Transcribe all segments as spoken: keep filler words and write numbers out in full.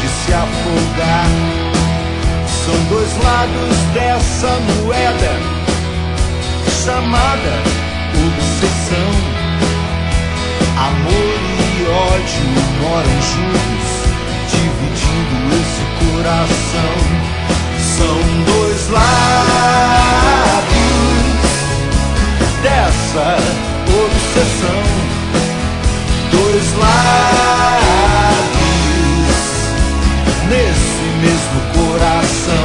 se afogar. São dois lados dessa moeda chamada obsessão. Amor e ódio moram juntos, dividindo esse coração. São dois lados dessa obsessão. Dois lados nesse mesmo coração.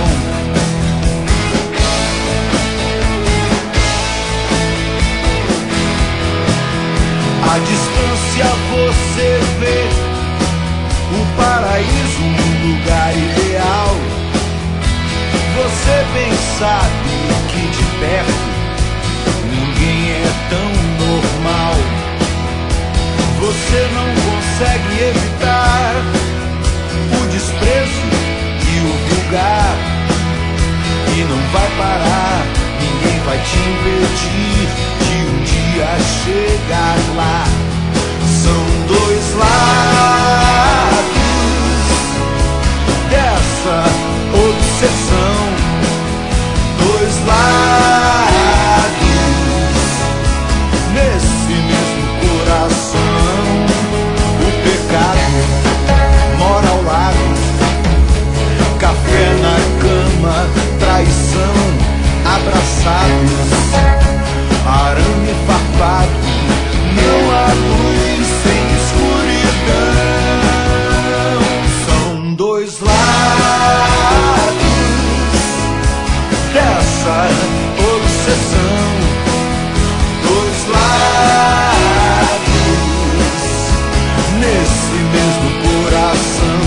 À distância você vê o paraíso, um lugar ideal. Você bem sabe que de perto ninguém é tão normal. Você não consegue evitar o desprezo e o vulgar, e não vai parar, ninguém vai te impedir de um dia chegar lá. São dois lados dessa obsessão. Dois lados nesse mesmo coração. O pecado mora ao lado, café na cama, traição, abraçados, arame farpado. Não há luz sem escuridão. São dois lados dessa obsessão. Dois lados nesse mesmo coração.